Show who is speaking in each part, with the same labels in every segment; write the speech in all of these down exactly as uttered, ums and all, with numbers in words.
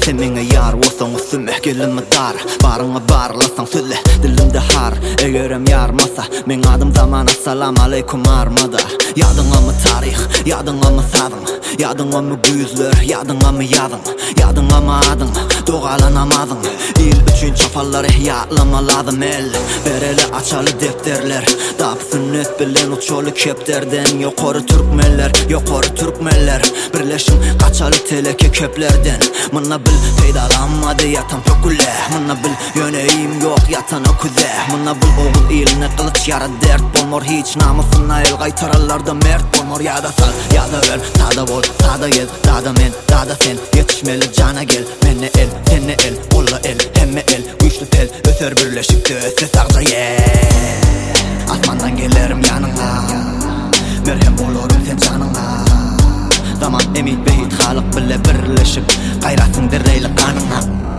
Speaker 1: Sen menge yar olsan üstüme gelime dar. Barıngı barlasan söyle dilimde har. Egerem yarmasa men adım zamana salam aleykum armada. Yadıňa mı tarih, yadıňa mı sadın, yadıňa mı güýzler, yadıňa mı ýadın, yadıňa mı adyň, dogalanamadyň. İl üçün çapallar ihýatlama lazım el. Bereli açaly defterler, dap sünnet bilen uçaly keplerden. Ýokary türkmenler, ýokary türkmenler, birleşim kaçaly teleke köplerden. Mına bil peýdalanmady yatan pöküle, mına bil ýöneýim ýok yatan öküze. Mına bil oğul iline kılıç yara dert bolmor, hiç namusyna el gaýtarallarda mert bolmor. Ýa-da sal, ýa-da öl, tada bol, tada gel, tada men, tada sen, ýetişmeli jana gel. Menne el, senne el, bolla el, hemme el, güýçli tel, öser birleşikde öse sagda yel. Asmandan gelerim ýanyňa, merhem bolurum sen janyňa. Zaman emit behit halyk bile birleşip, gaýratyň derreýli kanyňa.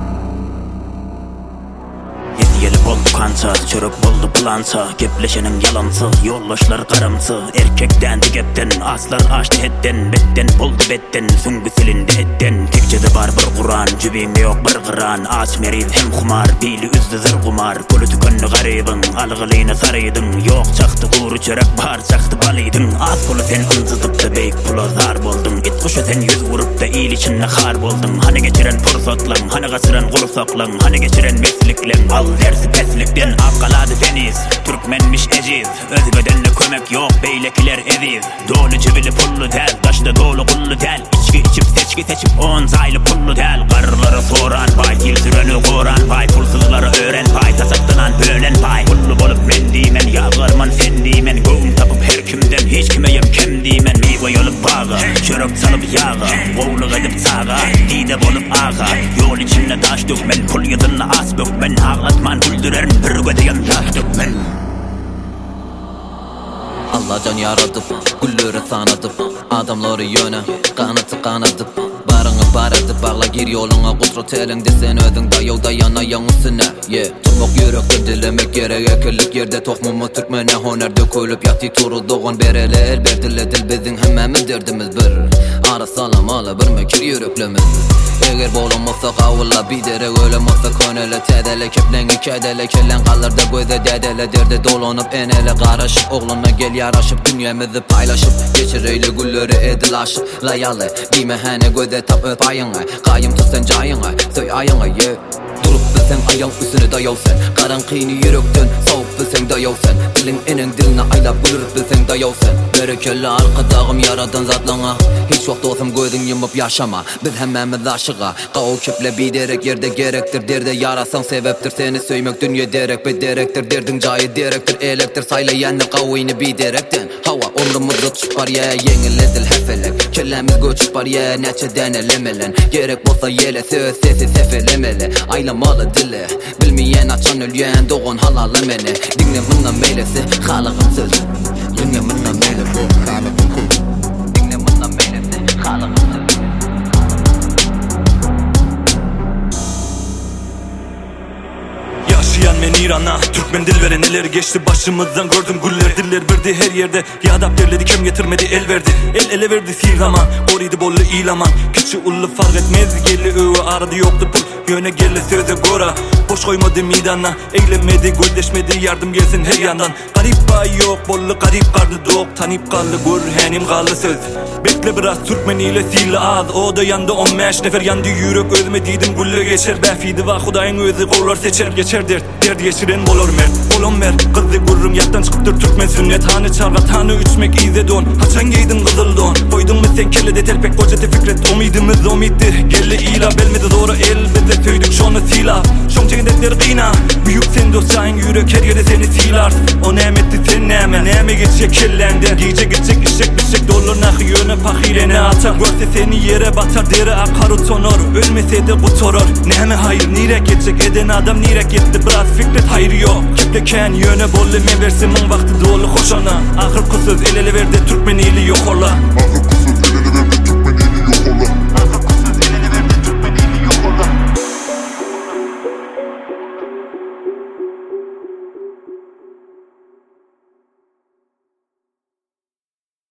Speaker 2: Yedi boldu kança, çörek boldu plança. Gepleşenin yalansy, yollaşlar garamsy. Erkekden digepden, aslar açtı hetten. Betten boldu betten, süngü silindi etten. Tekçede bar bir Kur'an, cübime yok bir gıran. Aç meriz hem humar, bili üzdü zır kumar. Kolu tükönlü garibin, algılyna sarıydın. Yok çaktı guru çörek, bar çaktı balıydın. Az kolu sen ınzıdıp da beyk pula zar boldun. İt kuşu sen yüz vurup da iyil içinle har boldun. Hani geçiren fursatlan, hani kaçıran kursaklan, hani geçiren mesliklen. Al dersi peslikten akkaladı deniz. Türkmenmiş eciz, özgödenle kömek yok, beylekiler eziz. Dolu cibili pullu tel, taşta dolu kullu tel. İçki içip seçki seçip on zaylı pullu tel. Karıları soran pay, dil süreni koran pay. Pulsuzları öğren pay, tasaktınan bölen pay. Pullu bolup men dimen, yağırman sen dimen. Göğün tapıp her kimden, hiç kime yem kem dimen. Meyve yolup bağa, çörek salıp yağa. Oğluk edip sağa, dide bolup ağa. Yol içinde taş dökmen, pul yadınla as bökmen. Ağlatman güldüren bir gödeyen taş dökmen.
Speaker 3: Allah can yaradıp, gülleri sanadıp, adamları yöne, kanatı kanadıp. Barıngı baradıp, bağla gir yoluna, kudret elinde sen ödün dayav dayanayan üstüne. Yeah. Turmak yürekten dilemek gerek, ekillik yerde tokmumu Türkmene honer dökülüp yatı turu doğan bereli el berdile dil bizim hemmemiz derdimiz bir. Ara salamalı bir mekir yüreklemiz. Eger bolamazsa qavılla biderek ölemazsa könele tedele keplengi kedele kellen qallarda göze dedele derde dolanıp enele qarışıp oğluna gel yaraşıp dünyamızı paylaşıp geçireyli gülleri edil aşıp layalı bir mehane göze tap öp ayına qayım tutsan cayına söy ayına ye. Durup bilsen ayağın üstüne dayav sen, karan kıyını yürekten soğup bilsen dayav sen. Dilin enen diline aylap gülürüp bilsen dayav sen. Berekeli arkadağım yaradan zatlana, hiç vakt olsam gözün yumup yaşama. Biz hemmemiz aşığa, qav köple biderek yerde gerektir. Derde yarasan sebeptir seni söymek dünya derek bederektir. Derdin cayı direktir elektir saylayanlı qavini biderekten. Hava umrumuzda çıpar ya yengil hefelek. Kellemiz göçüpar ya neçeden elemelen. Gerek bolsa yele söz sesi sefelemeli. Aylamalı dili, bilmeyen açan ölyen doğun halalı meni. Dinle bundan meylesi, halıqın sözü. Dinle bundan meylesi, halıqın sözü. Dinle bundan meylesi, halıqın sözü.
Speaker 4: Yaşayan men İran'a, Türkmen dilvere neler geçti başımızdan gördüm güller diller verdi her yerde. Yadap derledi kim getirmedi el verdi, el ele verdi sigama, koruydu bollu ilaman. Küçü ullu fark etmez gelli öve aradı yoktu pul. Yöne gelle söze gora, boş koymadı midana. Eylemedi göldeşmedi yardım gelsin her yandan. Garip bay yok bollu garip kardı doğuk. Tanip kaldı gör henim kaldı söz. Bekle biraz Türkmen ile sili az. O da yandı on beş nefer yandı yürek özmediydim gülle geçer. Befidi va Hudayın özü kollar seçer geçer dert. Dert geçiren bolor mert, bolon mer. Kızdı gurrum yattan çıkıptır Türkmen sünnet. Hanı çarga tanı üçmek ize don. Haçan giydin kızıl don. Koydun mu sen kelle de telpek kocete fikret. Omidimiz omiddi, gelle ila belmedi doğru el bize. Söydük şonu sila, şon çekendekleri kıyna. Büyük sen dostayın yürek her yere seni silar. O nemetti sen neme, neme geçecek kellenden. Giyce geçecek işek bişek dolar nakı yöne pakirene atar. Görse seni yere batar deri akar utonor. Ölmese de bu toror. Neme hayır nire geçecek eden adam nire gitti. Biraz fikret hayır yok. Kepleken yöne bollu men versin mun vakti dolu hoşana. Ahır kusuz el ele verdi Türkmen ili yok ola.
Speaker 5: Ahır kusuz el ele verdi Türkmen ili yok ola.